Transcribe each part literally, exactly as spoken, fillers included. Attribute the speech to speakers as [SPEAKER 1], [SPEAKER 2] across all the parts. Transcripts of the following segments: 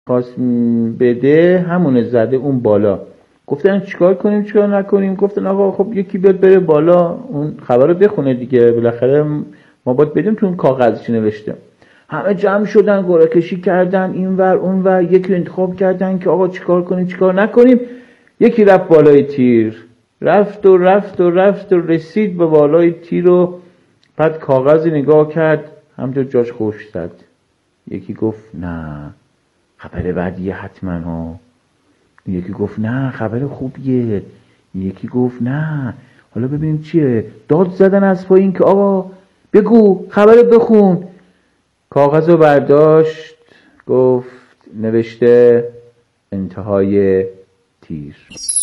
[SPEAKER 1] خواست بده همونه زده اون بالا. گفتن چیکار کنیم چیکار نکنیم؟ گفتن آقا خب یکی بیاد بره بالا اون خبر رو بخونه دیگه، بالاخره ما باید بدیم تو اون کاغذ چی نوشته. همه جمع شدن گوره کشی کردن اینور اونور، یکی انتخاب کردن که آقا چیکار کنیم چیکار نکنیم. یکی رفت بالای تیر، رفت و رفت و رفت و رسید به بالای تیر و بعد کاغذی نگاه کرد همونجا جاش خوش زد. یکی گفت نه خبر بعدیه حتما ها. یکی گفت نه خبر خوبیه. یکی گفت نه حالا ببینیم چیه. داد زدن از پایین که آقا بگو خبر بخون. کاغذ رو برداشت گفت نوشته انتهای تیر.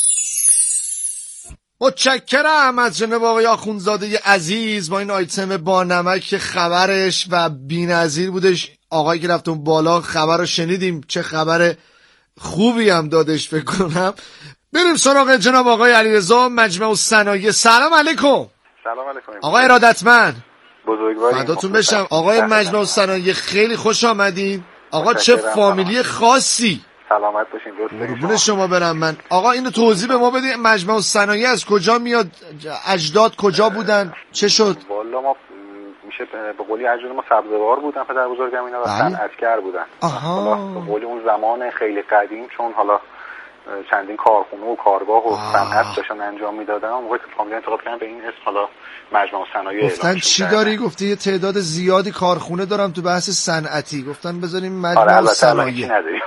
[SPEAKER 2] متشکرم از جناب آقای آخوندزاده عزیز با این آیتم با نمک که خبرش و بی‌نظیر بودش. آقایی که رفتون بالا خبر رو شنیدیم، چه خبر خوبی هم دادش فکر کنم. بریم سراغ جناب آقای علیرضا مجمع الصنایع. سلام علیکم.
[SPEAKER 3] سلام علیکم
[SPEAKER 2] آقای ارادتمند،
[SPEAKER 3] بزرگواری
[SPEAKER 2] فداتون بشم. آقای مجمع الصنایع خیلی خوش آمدین. آقا چه فامیلی خاصی.
[SPEAKER 3] سلامت باشین.
[SPEAKER 2] قربون شما برم من. آقا اینو توضیح به ما بدین مجمع الصنایع از کجا میاد؟ اجداد کجا بودن؟ چه شد؟
[SPEAKER 3] والا ما میشه به قولی اجداد ما سبزوار بودن، پدر بزرگم اینا و صنعتگر بودن.
[SPEAKER 2] آها.
[SPEAKER 3] به قولی اون زمان خیلی قدیم چون حالا چندین کارخونه و کارگاه و صنعت داشتن انجام میدادن، اون موقع فامیل انتخاب کردن به این اسم حالا مجمع الصنایع.
[SPEAKER 2] گفتن چی داری؟ گفتی یه تعداد زیادی کارخونه دارم تو بحث صنعتی، گفتن بذاریم مجمع الصنایع.
[SPEAKER 3] نداریم.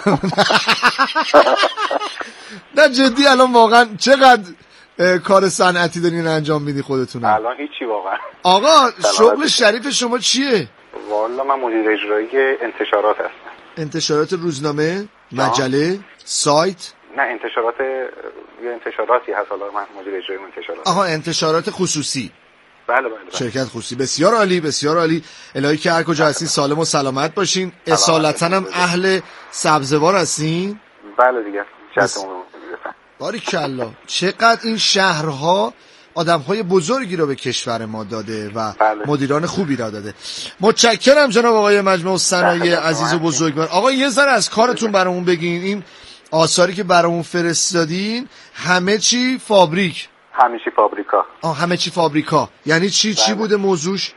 [SPEAKER 2] نه جدی الان واقعا چقدر کار صنعتی دارین انجام میدی خودتون؟
[SPEAKER 3] الان هیچی واقعا.
[SPEAKER 2] آقا شغل شریف شما چیه؟
[SPEAKER 3] والا من مدیر اجرایی انتشارات هستم.
[SPEAKER 2] انتشارات روزنامه، مجله، سایت؟
[SPEAKER 3] نه انتشارات یه انتشاراتی هست، حالا من مدیر اجرایی انتشارات.
[SPEAKER 2] آها انتشارات خصوصی.
[SPEAKER 3] بله بله, بله.
[SPEAKER 2] شرکت خصوصی. بسیار عالی بسیار عالی. الهی که هر کجا هستین سالم و سلامت باشین. اصالتا هم اهل سبزوار هستین؟
[SPEAKER 3] بله دیگه.
[SPEAKER 2] بس... باریکالله. چقدر این شهرها آدم‌های بزرگی رو به کشور ما داده و
[SPEAKER 3] بله.
[SPEAKER 2] مدیران خوبی را داده. متشکرم جناب آقای مجمع الصنایع عزیز و بزرگوار. آقا یه ذره از کارتون برامون بگین. این آثاری که برامون فرستادین همه چی فابریک؟
[SPEAKER 3] همه چی فابریکا.
[SPEAKER 2] آه همه چی فابریکا. یعنی چی؟ بله. چی بوده موضوعش؟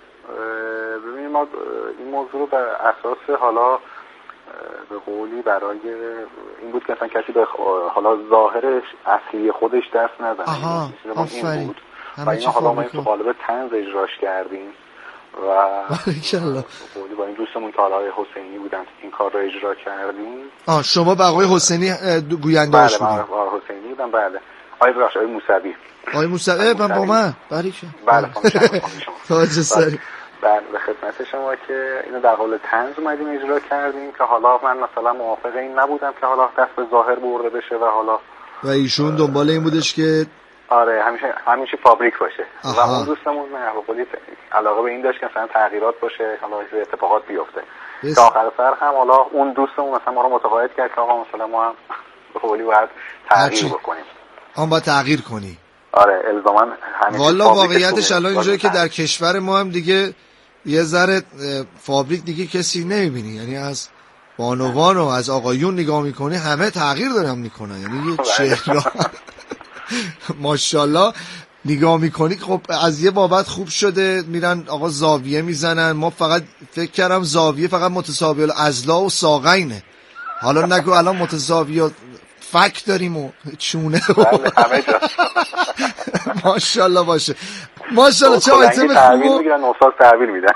[SPEAKER 3] ببینید ما این موضوع رو بر اساس حالا به قولی برای این بود که اصلا کسی به حالا ظاهرش اصلی خودش دست نزنه.
[SPEAKER 2] آها آفرین.
[SPEAKER 3] بود و این حالا ما این تو قالب طنز اجراش کردیم و
[SPEAKER 2] باریکالله
[SPEAKER 3] با این دوستمون که آقای حسینی بودن این کار رو اجرا کردیم.
[SPEAKER 2] آه شما با آقای حسینی گوینده‌اش بودین؟
[SPEAKER 3] بله آقای حسینی بودن. بله آقای بخش آقای موسوی.
[SPEAKER 2] آقای موسوی من با من باریکالله.
[SPEAKER 3] بله
[SPEAKER 2] تاج سری.
[SPEAKER 3] بله به خدمت شما که اینو در حال طنز اومدیم اجرا کردیم که حالا من مثلا موافق این نبودم که حالا دست به ظاهر برده بشه و حالا
[SPEAKER 2] و ایشون دنبال این بودش که
[SPEAKER 3] آره همیشه همیشه فابریک باشه. آها. و اون دوستمون به قولی علاقه به این داشت که مثلا تغییرات باشه، حالا اتفاقات بیفته. تا آخر سر هم حالا اون دوستمون مثلا ما رو متقاعد کرد که آقا مثلا ما هم به قولی باید تغییر بکنیم.
[SPEAKER 2] آن باید تغییر کنی.
[SPEAKER 3] آره الزاما همیشه.
[SPEAKER 2] والا واقعیتش الان اینجوریه که در کشور ما هم دیگه یه ذره فابریک دیگه کسی نمیبینی، یعنی از بانوان و از آقایون نگاه میکنی همه تغییر دارن میکنن، یعنی یه چهره ماشاءالله نگاه میکنی خب از یه بابت خوب شده میرن آقا زاویه میزنن. ما فقط فکر کردم زاویه فقط متساوی الاضلاع و ساقینه، حالا نگو الان متساوی فک داریم و چونه ماشاءالله باشه ماشاءالله. چه آیتم خوب
[SPEAKER 3] میگیرن استاد تحویل میدن.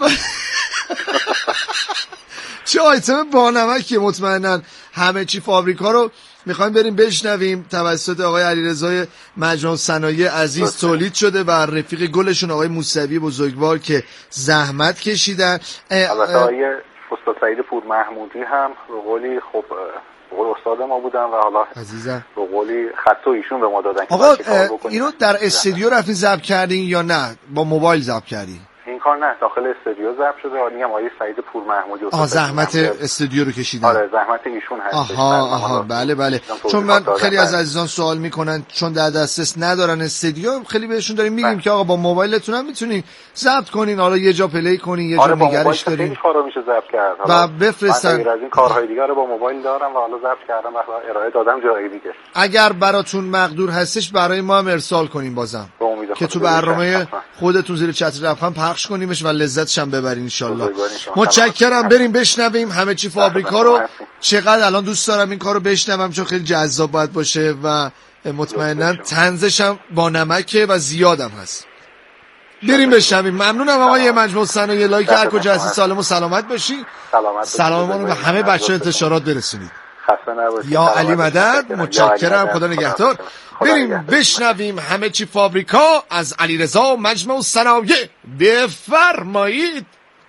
[SPEAKER 2] چه آیتم با نمکیه. مطمئنن همه چی فابریکا رو میخوایم بریم بشنویم. توسط آقای علیرضا مجمع الصنایع عزیز تولید شده و رفیق گلشون آقای موسوی بزرگوار که زحمت کشیدن.
[SPEAKER 3] البته آقای استاد سعید پور محمودی هم به قولی خب بقول استاد ما بودن و حالا
[SPEAKER 2] عزیزم
[SPEAKER 3] به قولی خط و ایشون به ما دادن.
[SPEAKER 2] آقا اینو در استودیو رفتین ضبط کردین یا نه با موبایل ضبط کردین؟
[SPEAKER 3] این کار نه داخل استودیو ضبط شده. میگم آقای سعید پور محمودی
[SPEAKER 2] آها زحمت استودیو رو کشیدن.
[SPEAKER 3] آره زحمت ایشون هست.
[SPEAKER 2] آها آها بله بله. چون من خیلی از عزیزان سوال میکنن چون در دسترس ندارن استودیو، خیلی بهشون داریم میگیم که آقا با موبایلتون هم میتونین ضبط کنین، حالا یه جا پلی کنین، یه جا
[SPEAKER 3] آره
[SPEAKER 2] نگرش دارین.
[SPEAKER 3] خیلی کارا میشه ضبط کرد.
[SPEAKER 2] و بفرستن.
[SPEAKER 3] من از این کارهای دیگه رو با موبایل دارم و حالا ضبط کردم و ارائه دادم جای دیگه.
[SPEAKER 2] اگر براتون مقدور هستش برای ما هم ارسال کنین بازم. که تو برنامه خودتون زیر چتر رفخم پخش کنیمش و لذتش هم ببرین ان شاء الله. متشکرم. بریم بشنویم همه چی فابریکا رو. چقدر الان دوست دارم این کارو بشنوم چون خیلی جذاب باید باشه و مطمئنا طنزش هم با نمکه و زیادم هست. بریم بشنویم. ممنونم آقای مجموع صنایع لایک هر کجا هستی سالم و سلامت باشی. سلام ما رو به همه بچه انتشارات برسونید. یا علی مدد. متشکرم. خدا نگهدار. بریم بشنویم همه چی فابریکا از علیرضا مجموع صنایع. بفرمایید.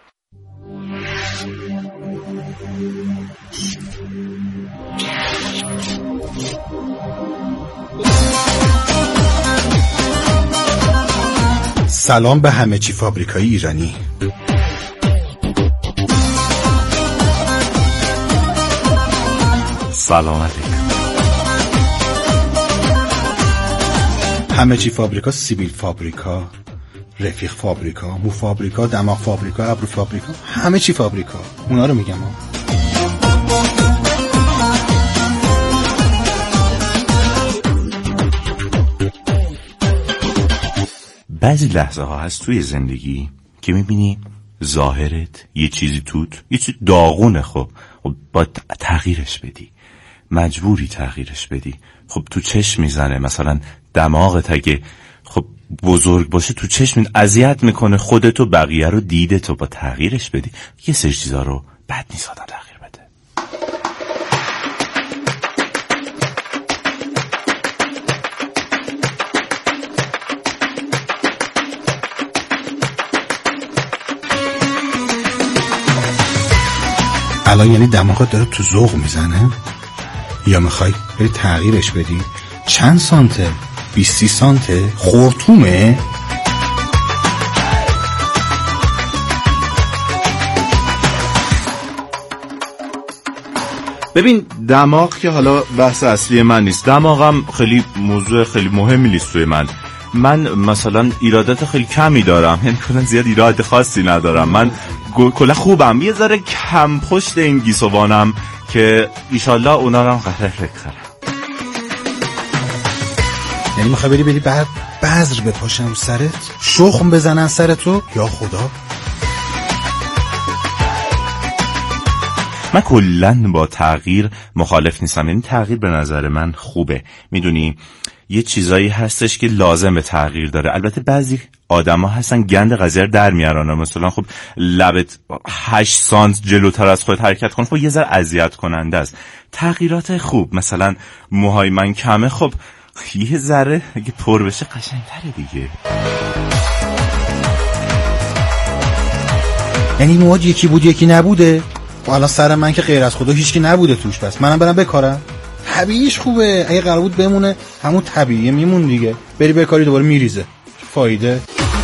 [SPEAKER 4] سلام به همه چی فابریکای ایرانی.
[SPEAKER 5] سلام علیکم.
[SPEAKER 4] همه چی فابریکا، سیبیل فابریکا، رفیق فابریکا، مو فابریکا، دماغ فابریکا، ابرو فابریکا، همه چی فابریکا. اونا رو میگم ها.
[SPEAKER 5] بعضی لحظه ها هست توی زندگی که میبینی ظاهرت یه چیزی توت یه چیزی داغونه، خب باید تغییرش بدی، مجبوری تغییرش بدی. خب تو چشم میزنه، مثلا دماغت اگه خب بزرگ باشه تو چشم اذیت میکنه خودتو، بقیه رو، دیدتو. با تغییرش بدی. یه سری چیزا رو بد نیست آدم تغییر بده.
[SPEAKER 4] الان یعنی دماغت داره تو ذوق میزنه یا میخوای بری تغییرش بدی؟ چند سانته؟ بیستی سانته؟ خورتومه؟
[SPEAKER 5] ببین دماغ که حالا بحث اصلی من نیست، دماغم خیلی موضوع خیلی مهمی نیست توی من. من مثلا ایرادات خیلی کمی دارم، یعنی کلا زیاد ایراد خاصی ندارم. من کلا خوبم، یه ذره کم پشت این گیسوانم که ایشالله اونا رو هم قراره بکارم.
[SPEAKER 4] یعنی میخوای بری بری بعد بذر بپاشن رو سرت، شخم بزنن سرتو؟ یا خدا.
[SPEAKER 5] من کلن با تغییر مخالف نیستم، یعنی تغییر به نظر من خوبه. میدونی یه چیزایی هستش که لازم به تغییر داره. البته بعضی آدما هستن گند قضیه رو در میارن، مثلا خب لبت هشت سانت جلوتر از خودت حرکت کن، خب یه ذره اذیت کننده است. تغییرات خوب، مثلا موهای من کمه، خب یه ذره اگه پر بشه قشنگ‌تره دیگه.
[SPEAKER 4] یعنی موهات یکی بود یکی نبوده؟ و الان سر من که غیر از خدا هیچکی نبوده توش، پس منم برم بکارم؟ طبیعیش خوبه، اگه قرار بود بمونه همون طبیعیه میمون دیگه. بری بکاری دوباره میریزه، فایده.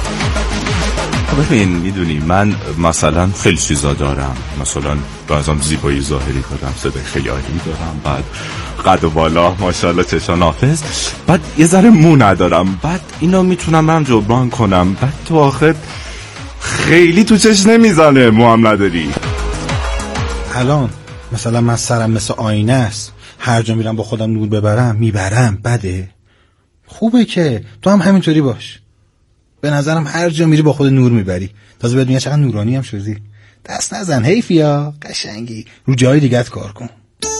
[SPEAKER 5] ببین میدونی من مثلا خیلی چیزا دارم، مثلا بعضم زیبایی ظاهری دارم، صدای خیلی عالی دارم، بعد قد و بالا ماشاءالله چشا نافذ، بعد یه ذره مو ندارم، بعد اینو میتونم من جبران کنم، بعد تو آخر خیلی تو چش نمیزنه مو هم نداری.
[SPEAKER 4] الان مثلا من سرم مثل آینه است، هر جا میرم با خودم نور ببرم میبرم، بده؟ خوبه که تو هم همینطوری باش. به نظرم هر جا میری با خود نور میبری، تازه بهت میگن چقدر نورانی هم شدی. دست نزن، حیفیا، قشنگی، رو جای دیگت کار کن.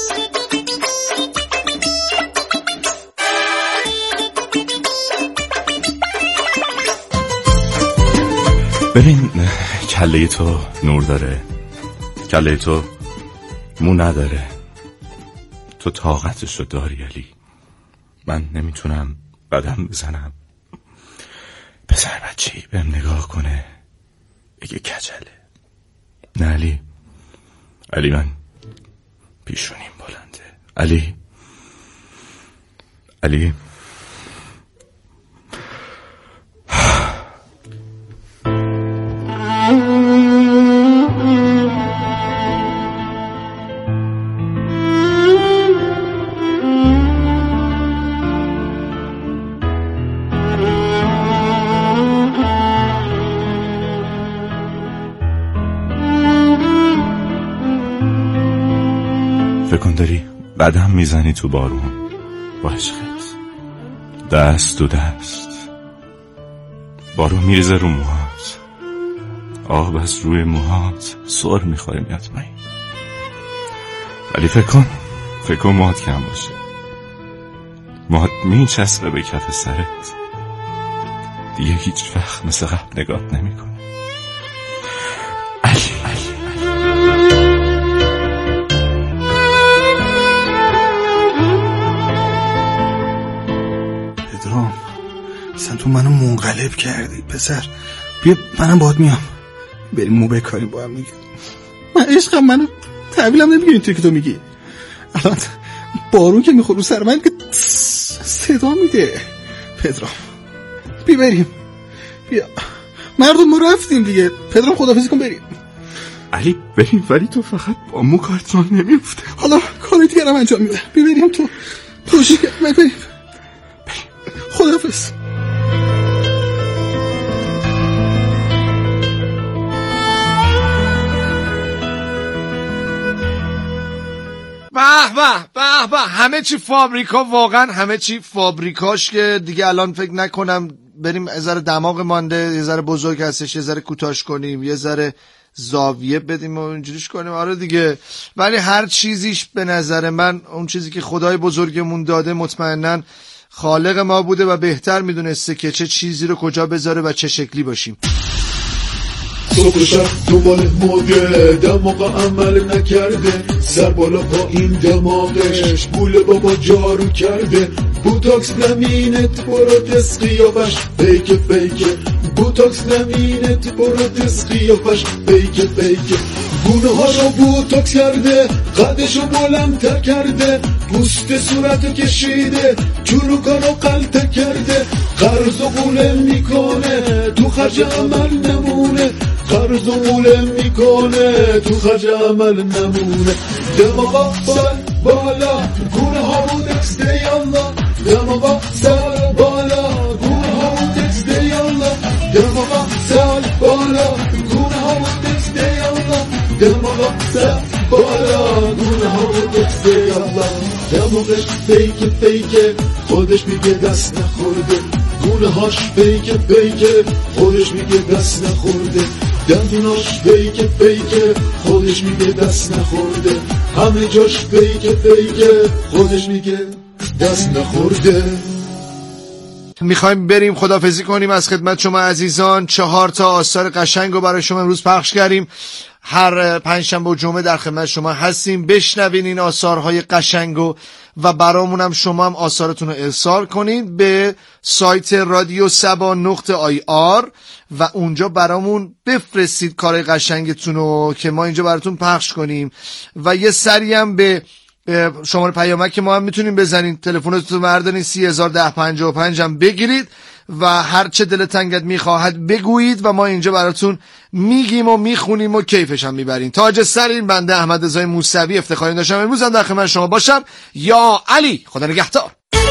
[SPEAKER 5] ببین کله تو نور داره، کله تو مو نداره، تو طاقتشو داری علی. من نمیتونم قدم بزنم، پسر بچه‌ای بهم نگاه کنه بگه کچله. نه علی، علی من پیشونیم بلنده، علی علی فکر کن داری قدم میزنی تو بارون با عشقت، دست تو دست، بارون میریزه رو موهات، آب از روی موهات سر میخوره میاد پایین. ولی فکر کن فکر کن موهات کم باشه، موهات میچسبه به کف سرت، دیگه هیچ وقت مثل قبل نگات نمیکنه. علی علی
[SPEAKER 4] پدرام، اصلا تو منو منقلب کردی پسر. بیا منم باهات میام، بریم مو بکاریم با هم. میگه من عشقم، منو تحویلم نمیگه اینطوری که تو میگی. الان بارون که میخوره رو سر من که صدا میده. پدرام بیا بریم، بیا. مردم ما رفتیم دیگه. پدرام خداحافظی کن بریم.
[SPEAKER 5] علی بریم، ولی تو فقط با مو کارتون نمیفته.
[SPEAKER 4] حالا کاری دیگرم انجام میده. بیا بریم تو توشی بریم بریم. خداحافظ.
[SPEAKER 2] به به به به، همه چی فابریکا، واقعا همه چی فابریکاش که دیگه الان فکر نکنم بریم یه ذره دماغ مانده، یه ذره بزرگ هستش، یه ذره کوتاش کنیم، یه ذره زاویه بدیم و اینجوریش کنیم. آره دیگه، ولی هر چیزیش به نظر من اون چیزی که خدای بزرگمون داده مطمئناً خالق ما بوده و بهتر میدونسته که چه چیزی رو کجا بذاره و چه شکلی باشیم.
[SPEAKER 6] صبح و شب دنبال موده، دماغ عمل نکرده، سر بالا پایین دماغش، بوله بابا جارو کرده، بوتاکس نمینت پروتس قیافش فیک فیک، بوتاکس نمینت پروتس قیافش فیک فیک، گونه ها رو بوتاکس کرده، قدشو بلندتر کرده، پوست صورت کشیده، چروکا رو قلته کرده، قرض و قوله میکنه تو خرج عمل نمونه، قرض و قوله میکنه تو خرج عمل نمونه، دماغا سر بالا گونه ها بوتاکس دیالا، دماغا سر بالا گونه ها بوتاکس دیالا، دماغا سر بالا گونه ها بوتاکس دیالا، دماغا سر بالا گونه ها بوتاکس دیالا، دماغش فیک فیک خودش میگه دست نخورده، گونه هاش فیک فیک خودش میگه دست نخورده، دندوناش فیک فیک خودش میگه دست نخورده، همه جاش فیک فیک خودش میگه دست نخورده.
[SPEAKER 2] میخوایم بریم خداحافظی کنیم از خدمت شما عزیزان. چهار تا آثار قشنگ رو برای شما امروز پخش کردیم. هر پنجشنبه و جمعه در خدمت شما هستیم. بشنوین این آثارهای قشنگو و برامون هم شما هم آثارتون رو ارسال کنین به سایت رادیو سبا نقطه آی آر و اونجا برامون بفرستید کارهای قشنگتون رو که ما اینجا براتون پخش کنیم. و یه سری هم به شماره پیامک که ما هم میتونیم بزنین، تلفنتون رو بردارین سی هزار ده پنجاه و پنج هم بگیرید و هر چه دل تنگت میخواهد بگویید و ما اینجا براتون میگیم و میخونیم و کیفش هم میبرین. تاج سر این بنده احمد رضای موسوی افتخاری داشتم امروز هم در خدمت شما باشم. یا علی، خدا نگهدار.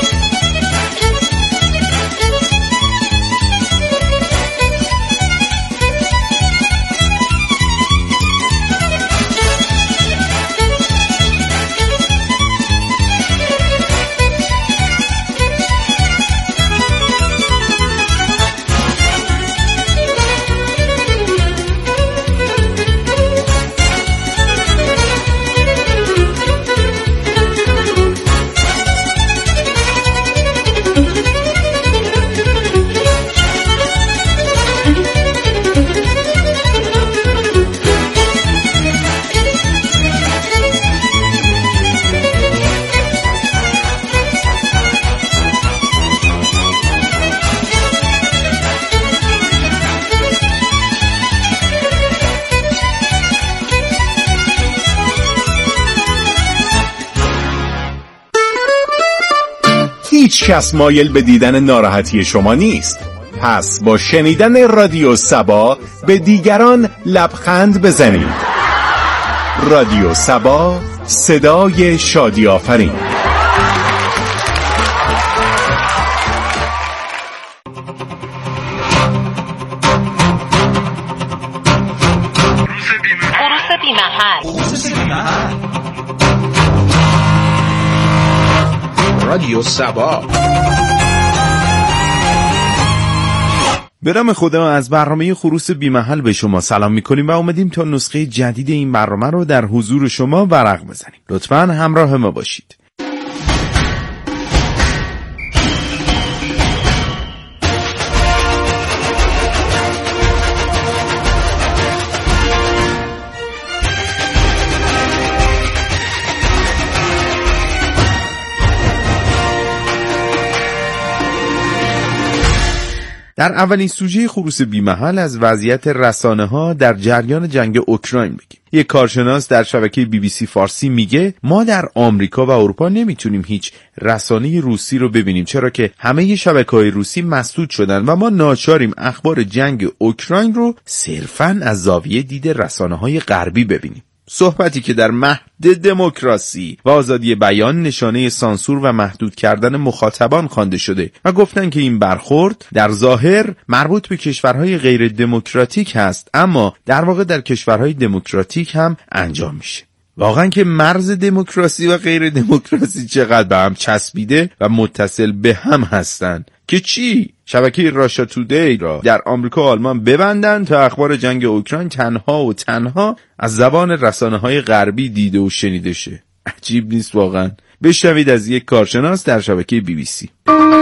[SPEAKER 7] هیچ کس مایل به دیدن ناراحتی شما نیست. پس با شنیدن رادیو سبا به دیگران لبخند بزنید. رادیو سبا، صدای شادی آفرین.
[SPEAKER 8] خروس بی‌محل. رادیو سبا.
[SPEAKER 5] به نام خدا از برنامه خروس بی محل به شما سلام میکنیم و اومدیم تا نسخه جدید این برنامه رو در حضور شما ورق بزنیم. لطفاً همراه ما باشید. در اولین سوژه خروس بی محل از وضعیت رسانه ها در جریان جنگ اوکراین بگیم. یک کارشناس در شبکه بی بی سی فارسی میگه ما در آمریکا و اروپا نمیتونیم هیچ رسانه روسی رو ببینیم، چرا که همه شبکه‌های روسی مسدود شدن و ما ناچاریم اخبار جنگ اوکراین رو صرفاً از زاویه دید رسانه‌های غربی ببینیم. صحبتی که در مهد دموکراسی و آزادی بیان نشانه سانسور و محدود کردن مخاطبان خوانده شده و گفتن که این برخورد در ظاهر مربوط به کشورهای غیر دموکراتیک هست، اما در واقع در کشورهای دموکراتیک هم انجام میشه. واقعا که مرز دموکراسی و غیر دموکراسی چقدر به هم چسبیده و متصل به هم هستن که چی؟ شبکه راشا تودی را در آمریکا و آلمان ببندن تا اخبار جنگ اوکراین تنها و تنها از زبان رسانه‌های غربی دیده و شنیده شه. عجیب نیست واقعا؟ بشنوید از یک کارشناس در شبکه بی بی سی.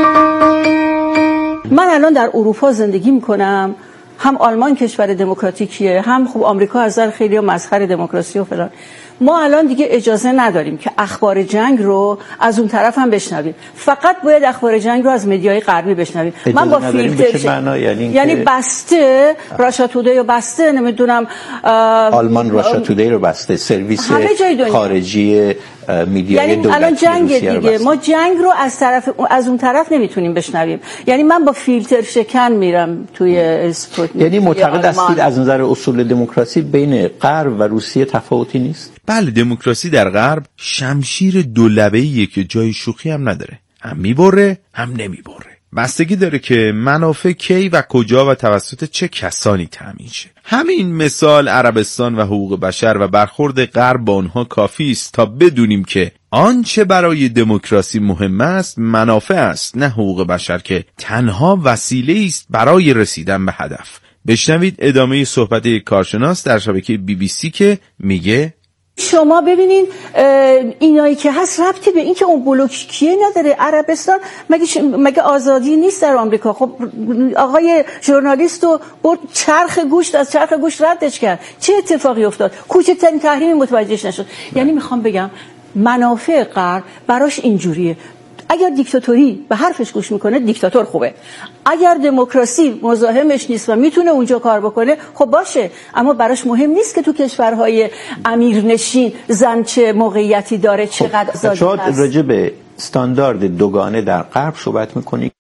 [SPEAKER 9] من الان در اروپا زندگی میکنم، هم آلمان کشور دموکراتیکیه، هم خب آمریکا از نظر خیلی مسخره دموکراسی و فلان. ما الان دیگه اجازه نداریم که اخبار جنگ رو از اون طرف هم بشنویم. فقط باید اخبار جنگ رو از مدیای غربی بشنویم. من با فیلتر یعنی, یعنی بسته راشا تودی رو بسته، نمیدونم
[SPEAKER 10] آلمان راشا تودی رو بسته، سرویس خارجی میدیای
[SPEAKER 9] یعنی الان جنگ دیگه، ما جنگ رو از طرف از اون طرف نمیتونیم بشنویم. یعنی من با فیلتر شکن میرم توی اسپوتنیک.
[SPEAKER 10] یعنی معتقد هستید از نظر اصول دموکراسی بین غرب و روسیه تفاوتی نیست؟
[SPEAKER 5] بله، دموکراسی در غرب شمشیر دولبه‌ایه که جای شوخی هم نداره، هم میبره هم نمیبره. بستگی داره که منافع کی و کجا و توسط چه کسانی تامین شه. همین مثال عربستان و حقوق بشر و برخورد غرب با آنها کافی است تا بدونیم که آنچه برای دموکراسی مهم است منافع است، نه حقوق بشر که تنها وسیله است برای رسیدن به هدف. بشنوید ادامه صحبت یک کارشناس در شبکه بی بی سی که میگه
[SPEAKER 9] شما ببینین اینایی که هست ربطی به این که اون بلوک کیه نداره. عربستان مگه ش... مگه آزادی نیست در آمریکا؟ خب آقای ژورنالیست رو برد چرخ گوشت از چرخ گوشت ردش کرد، چه اتفاقی افتاد؟ کوچکترین تحریمی متوجهش نشد. یعنی میخوام بگم منافع غرب براش اینجوریه، اگر دیکتاتوری به حرفش گوش میکنه دیکتاتور خوبه، اگر دموکراسی مزاحمش نیست و میتونه اونجا کار بکنه خب باشه، اما براش مهم نیست که تو کشورهای امیرنشین زن چه موقعیتی داره، چقدر آزادی هست.
[SPEAKER 10] شاید راجع به استاندارد دوگانه در غرب صحبت میکنی.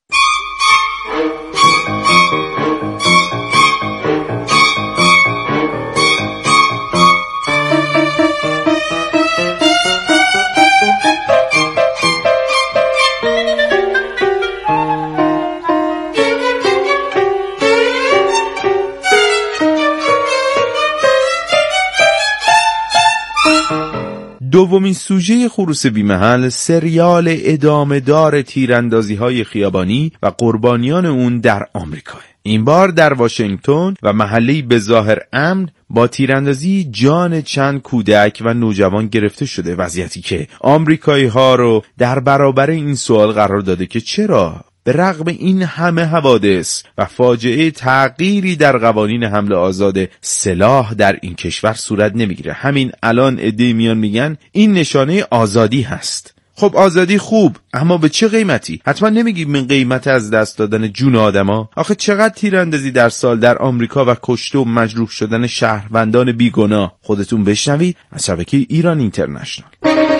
[SPEAKER 5] دومین سوژه خروس بی محل سریال ادامه دار تیراندازی های خیابانی و قربانیان اون در آمریکا. این بار در واشنگتن و محله‌ای به ظاهر امن با تیراندازی جان چند کودک و نوجوان گرفته شده، وضعیتی که آمریکایی ها رو در برابر این سوال قرار داده که چرا به رغم این همه حوادث و فاجعه تغییری در قوانین حمل آزاد سلاح در این کشور صورت نمیگیره. همین الان عده‌ای میان میگن این نشانه آزادی هست. خب آزادی خوب، اما به چه قیمتی؟ حتما نمیگی من قیمت از دست دادن جون آدما. آخه چقدر تیراندازی در سال در آمریکا و کشته و مجروح شدن شهروندان بیگناه. خودتون بشنوید از شبکه ایران اینترنشنال.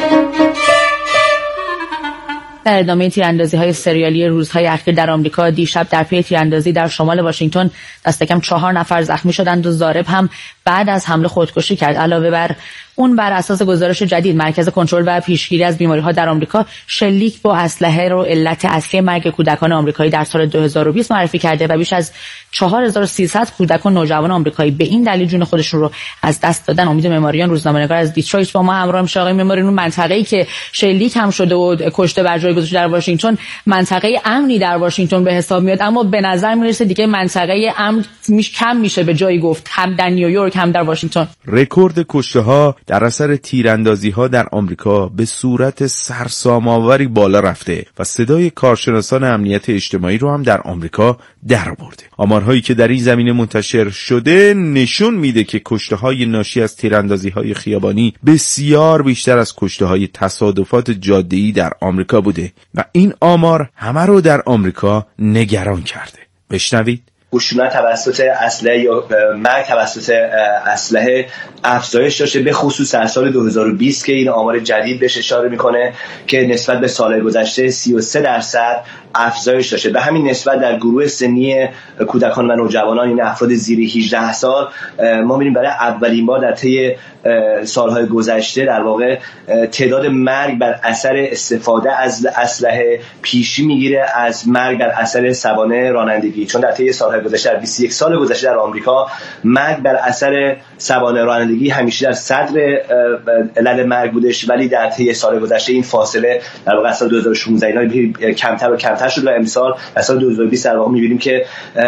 [SPEAKER 11] در ادامه تیراندازی‌های سریالی روزهای اخیر در آمریکا، دیشب در پی تیراندازی در شمال واشنگتن دست کم چهار نفر زخمی شدند و ضارب هم بعد از حمله خودکشی کرد. علاوه بر اون بر اساس گزارش جدید مرکز کنترل و پیشگیری از بیماری‌ها در آمریکا شلیک با اسلحه رو علت اصلی مرگ کودکان آمریکایی در سال دو هزار و بیست معرفی کرده و بیش از چهار هزار و سیصد کودک و نوجوان آمریکایی به این دلیل جون خودشون رو از دست دادن. امید معماریان، روزنامه‌نگار از دیترویت، با ما همراه میشه. آقای معماری، اون منطقه‌ای که شلیک هم شده و کشته بر جای گذاشته در واشنگتن منطقه امنی در واشنگتن به حساب میاد، اما به نظر میرسه دیگه منطقه امن میش کم میشه به جای گفت هم در نیویورک هم در واشنگتن.
[SPEAKER 5] رکورد کشته‌ها در اثر تیراندازی‌ها در آمریکا به صورت سرسام‌آوری بالا رفته و صدای کارشناسان امنیت اجتماعی رو هم در آمریکا درآورده. آمارهایی که در این زمینه منتشر شده نشون میده که کشته‌های ناشی از تیراندازی‌های خیابانی بسیار بیشتر از کشته‌های تصادفات جاده‌ای در آمریکا بوده و این آمار همه رو در آمریکا نگران کرده. بشنوید.
[SPEAKER 8] خشونت توسط اسلحه یا مرگ توسط اسلحه افزایش داشته، به خصوص در سال دو هزار و بیست که این آمار جدید بهش اشاره میکنه که نسبت به سال گذشته سی و سه درصد افزایش داشته. به همین نسبت در گروه سنی کودکان و نوجوانان، این افراد زیر هجده سال، ما می‌بینیم برای اولین بار در طی سالهای گذشته در واقع تعداد مرگ بر اثر استفاده از اسلحه پیشی میگیره از مرگ بر اثر سوانح رانندگی، چون در طی سالهای گذشته، در بیست و یک سال گذشته در آمریکا مرگ بر اثر سوانح رانندگی همیشه در صدر علل مرگ بودش، ولی در طی سال گذشته این فاصله در واقع سال دو هزار و شانزده اینا کمتر و کمتر شد و امسال در سال دو هزار و بیست در واقع می‌بینیم که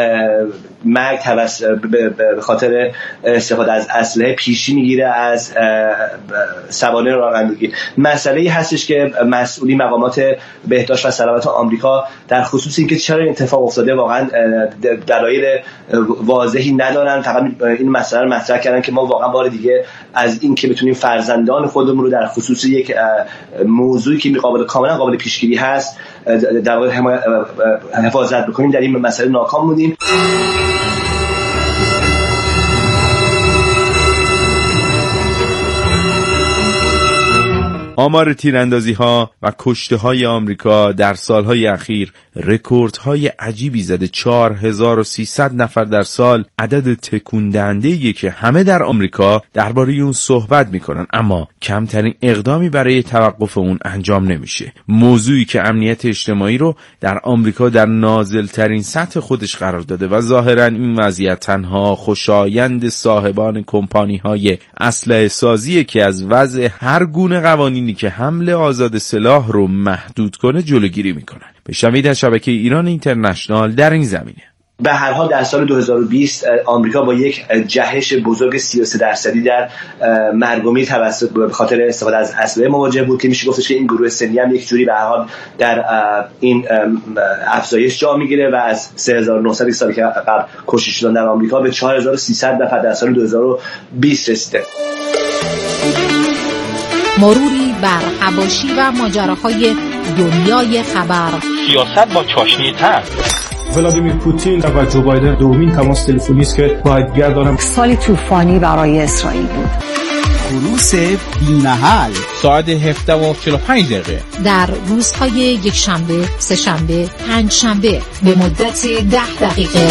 [SPEAKER 8] مرگ توسط به خاطر استفاده از اسلحه پیشی میگیره از سوانح رانندگی. مسئله‌ای هستش که مسئولین مقامات بهداشت و سلامت آمریکا در خصوص اینکه چرا اتفاق افتاده واقعا دلایل واضحی ندارن، فقط این مسئله رو مطرح کردن که ما واقعا بار دیگه از این که بتونیم فرزندان خودمون رو در خصوص یک موضوعی که قابل کاملا قابل پیشگیری هست در واقع حفاظت بکنیم، در این مسئله ناکام بودیم.
[SPEAKER 5] آمار تیراندازی‌ها و کشته‌های آمریکا در سالهای اخیر رکوردهای عجیبی زده. چهار هزار و سیصد نفر در سال، عدد تکون دهنده‌ایه که همه در آمریکا درباره اون صحبت میکنن، اما کمترین اقدامی برای توقف اون انجام نمیشه. موضوعی که امنیت اجتماعی رو در آمریکا در نازل‌ترین سطح خودش قرار داده و ظاهراً این وضعیت تنها خوشایند صاحبان کمپانی‌های اسلحه سازیه که از وضع هر گونه قوانینی که حمل آزاد سلاح رو محدود کنه جلوگیری میکنن. بشنوید از شبکه ایران اینترنشنال در این زمینه.
[SPEAKER 8] به هر حال در سال دو هزار و بیست آمریکا با یک جهش بزرگ سی و سه درصدی در مرگ و میر توسط به خاطر استفاده از اسلحه مواجه بود که میشه گفتش که این گروه سنی هم یک جوری به هر حال در این افزایش جا میگیره و از سه هزار و نهصد سالی که قبل کشته شدن در آمریکا به چهار هزار و سیصد نفر در سال دو هزار و بیست رسیده.
[SPEAKER 12] مروری بر حواشی و ماجراهای دنیای خبر،
[SPEAKER 13] سیاست با چاشنی تر.
[SPEAKER 14] ولادیمیر پوتین و جو بایدن دومین تماس تلفنی است که باید گردانم.
[SPEAKER 15] سالی طوفانی برای اسرائیل بود.
[SPEAKER 16] خروس بی‌محل ساعت هفده و چهل و پنج دقیقه
[SPEAKER 12] در روزهای یک شنبه، سه شنبه، پنج شنبه به مدت ده دقیقه.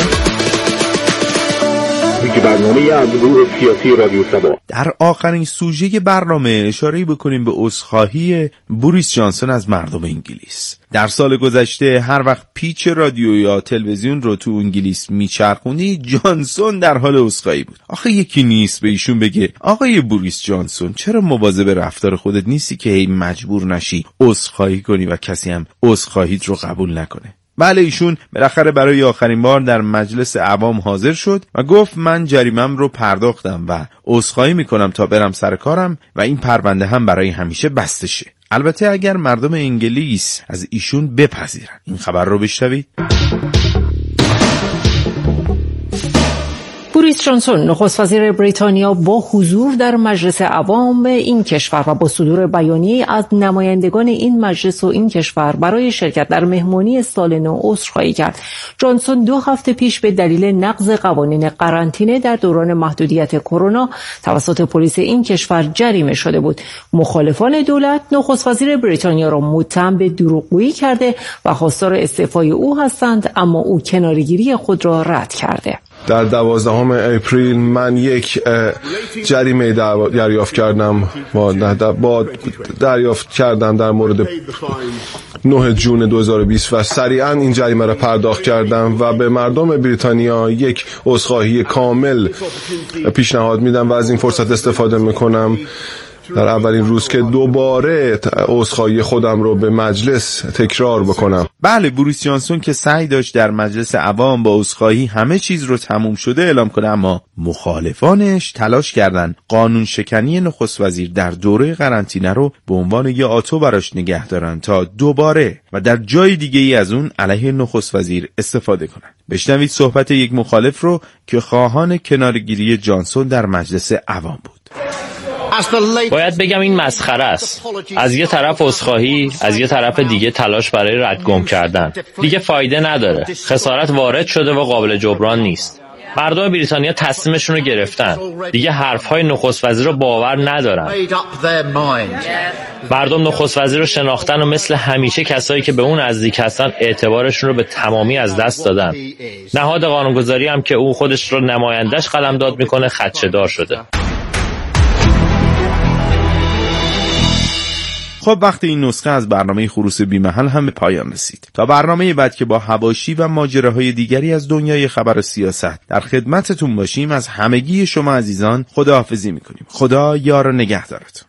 [SPEAKER 7] برنامه از گروه سیاسی رادیو سبا.
[SPEAKER 5] در آخرین سوژه برنامه اشاره بکنیم به عذرخواهی بوریس جانسون از مردم انگلیس. در سال گذشته هر وقت پیچ رادیو یا تلویزیون رو تو انگلیس میچرخوندی، جانسون در حال عذرخواهی بود. آخه یکی نیست به ایشون بگه آقای بوریس جانسون چرا مواظب رفتار خودت نیستی که هی مجبور نشی عذرخواهی کنی و کسی هم عذرخواهیت رو قبول نکنه. بله، ایشون بالاخره برای آخرین بار در مجلس عوام حاضر شد و گفت من جریمم رو پرداختم و عذرخواهی میکنم تا برم سر کارم و این پرونده هم برای همیشه بسته شه. البته اگر مردم انگلیس از ایشون بپذیرن. این خبر رو بشنوید.
[SPEAKER 17] بوریس جانسون نخست وزیر بریتانیا با حضور در مجلس عوام این کشور و با صدور بیانیه از نمایندگان این مجلس و این کشور برای شرکت در مهمانی سال نو عذرخواهی کرد. جانسون دو هفته پیش به دلیل نقض قوانین قرنطینه در دوران محدودیت کرونا توسط پلیس این کشور جریمه شده بود. مخالفان دولت نخست وزیر بریتانیا را متهم به دروغگویی کرده و خواستار استعفای او هستند، اما او کناره‌گیری خود را رد کرده.
[SPEAKER 18] در دوازدهم اپریل من یک جریمه دریافت کردم با دریافت کردم در مورد نه جون دو هزار و بیست و سریعا این جریمه را پرداخت کردم و به مردم بریتانیا یک عذرخواهی کامل پیشنهاد میدم و از این فرصت استفاده میکنم در اولین روز که دوباره عذرخواهی خودم رو به مجلس تکرار بکنم.
[SPEAKER 5] بله، بوریس جانسون که سعی داشت در مجلس عوام با عذرخواهی همه چیز رو تموم شده اعلام کنه، اما مخالفانش تلاش کردن قانون شکنی نخست وزیر در دوره قرنطینه رو به عنوان یه آتو براش نگه دارن تا دوباره و در جای دیگه ای از اون علیه نخست وزیر استفاده کنن. بشنوید صحبت یک مخالف رو که خواهان کنارگیری جانسون در مجلس عوام بود.
[SPEAKER 19] باید بگم این مسخره است. از یه طرف عذرخواهی، از یه طرف دیگه تلاش برای ردگم کردن. دیگه فایده نداره. خسارت وارد شده و قابل جبران نیست. مردم بریتانیا تصمیمشون رو گرفتن. دیگه حرفهای نخست وزیر رو باور ندارن. مردم نخست وزیر رو شناختن و مثل همیشه کسایی که به اون نزدیک هستن اعتبارشون رو به تمامی از دست دادن. نهاد قانونگذاری هم که او خودش رو نمایندش قلمداد میکنه خدشه‌دار شده.
[SPEAKER 5] خب وقتی این نسخه از برنامه خروس بی محل هم به پایان رسید. تا برنامه بعد که با حواشی و ماجراهای دیگری از دنیای خبر و سیاست در خدمتتون باشیم، از همگی شما عزیزان خداحافظی میکنیم. خدا یار و نگهدارتون.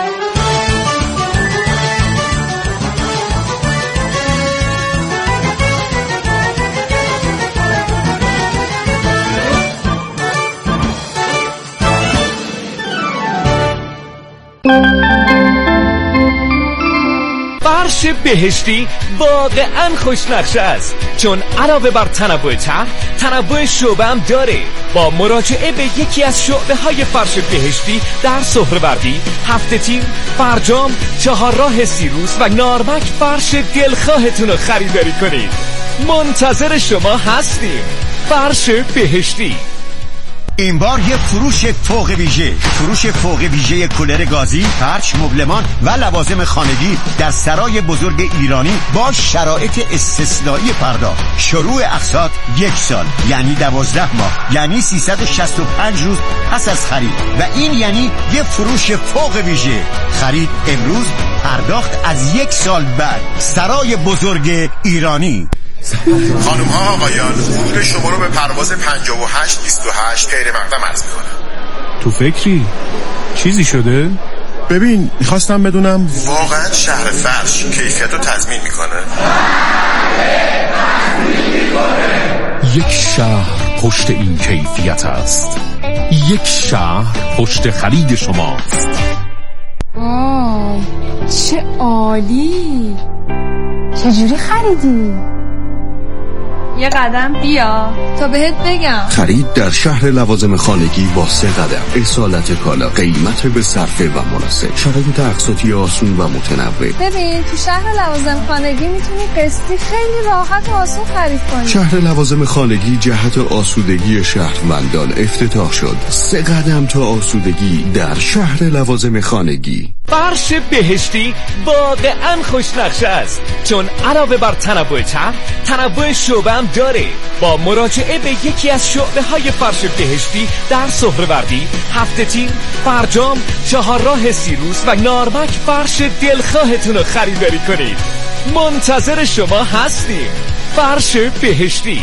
[SPEAKER 20] فرش بهشتی واقعا خوشنقشه است، چون علاوه بر تنوع طرح، تنوع شعبه هم داره. با مراجعه به یکی از شعبه های فرش بهشتی در سهروردی، هفته تیر، فرجام، چهارراه سیروس و نارمک فرش دلخواهتون رو خریداری کنید. منتظر شما هستیم. فرش بهشتی.
[SPEAKER 21] این بار یه فروش فوق ویژه فروش فوق ویژه کولر گازی، فرش، مبلمان و لوازم خانگی در سرای بزرگ ایرانی با شرایط استثنایی پرداخت. شروع اقساط یک سال یعنی دوازده ماه، یعنی سیصد و شصت و پنج روز پس از خرید، و این یعنی یه فروش فوق ویژه. خرید امروز، پرداخت از یک سال بعد. سرای بزرگ ایرانی.
[SPEAKER 22] خانم ها آقایان، ورود شما رو به پرواز پنجاه و هشت بیست و هشت غیر مقدم عرض میکنم.
[SPEAKER 14] تو فکری؟ چیزی شده؟
[SPEAKER 22] ببین، میخواستم بدونم واقعا شهر فرش کیفیت رو تضمین میکنه؟
[SPEAKER 23] یک شهر پشت این کیفیت است. یک شهر پشت خرید شماست.
[SPEAKER 24] وای چه عالی! چجوری خریدی؟ یه قدم بیا تا بهت بگم.
[SPEAKER 23] خرید در شهر لوازم خانگی با سه قدم. اصالت کالا، قیمت به صرفه و مناسب، شرایط اقساطی آسون و متنوع.
[SPEAKER 24] ببین تو شهر لوازم خانگی میتونی قسطی خیلی راحت و آسون خرید کنی.
[SPEAKER 23] شهر لوازم خانگی جهت آسودگی شهروندان افتتاح شد. سه قدم تا آسودگی در شهر لوازم خانگی.
[SPEAKER 20] فرش بهشتی واقعا خوشنقشه است، چون علاوه بر تنوع طرح، تنوع شعبه هم داره. با مراجعه به یکی از شعبه های فرش بهشتی در سهروردی، هفته تیر، فرجام، چهارراه سیروس و نارمک فرش دلخواهتون رو خریداری کنید. منتظر شما هستیم. فرش بهشتی.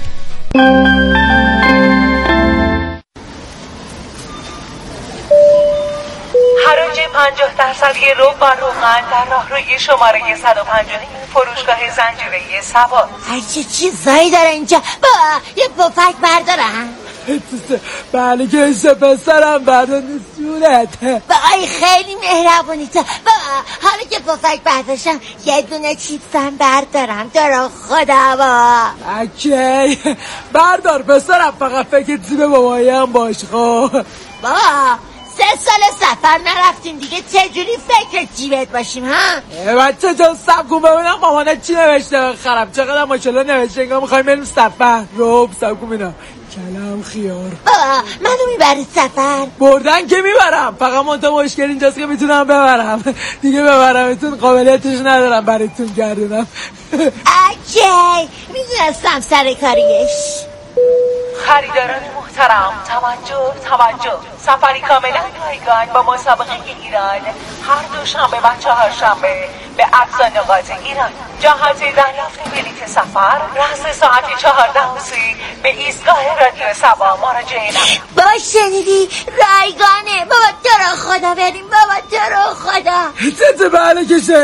[SPEAKER 25] حراج پنجاه درصد رو با روغن در راهروی شماره صد و پنج و نیم فروشگاه زنجیره سبا.
[SPEAKER 26] هر چه چیزایی داره اینجا. با یه پفک بردارم.
[SPEAKER 27] بله که ایسا پسرم بردار نسیونت.
[SPEAKER 26] بای خیلی مهربونی تو. با حالا که پفک برداشتم یه دونه چیپسم بردارم. دارم خدا با
[SPEAKER 27] اکی بردار پسرم، فقط فکر زیب بابایم باش. خب
[SPEAKER 26] بابا سه سال سفر نرفتیم دیگه، چجوری فکر جیبت باشیم ها؟
[SPEAKER 27] بچه جان سب کن ببینم مامانت چی نوشته بخرم. چقدر ماشالله نوشته انگار میخوایم بریم سفر. روب سب کن بینم کلم خیار.
[SPEAKER 26] بابا منو میبرید سفر؟
[SPEAKER 27] بردن که میبرم، فقط منطقه مشکل اینجاست که میتونم ببرم. دیگه ببرمتون قابلیتش ندارم براتون گردونم.
[SPEAKER 26] اکی میدونستم سر کاریش.
[SPEAKER 25] خریداران محترم توجه توجه، سفری کاملا رایگان با مسابقه ایران هر دوشنبه و چهارشنبه به اقصا نقاط ایران. جهت دریافت بلیط سفر رأس ساعت چهارده و سی به ایستگاه رادیو سبا مراجعه نمایید.
[SPEAKER 26] بابا شنیدی؟ رایگانه. بابا تو رو خدا بریم، بابا تو رو خدا.
[SPEAKER 27] چه بله کشه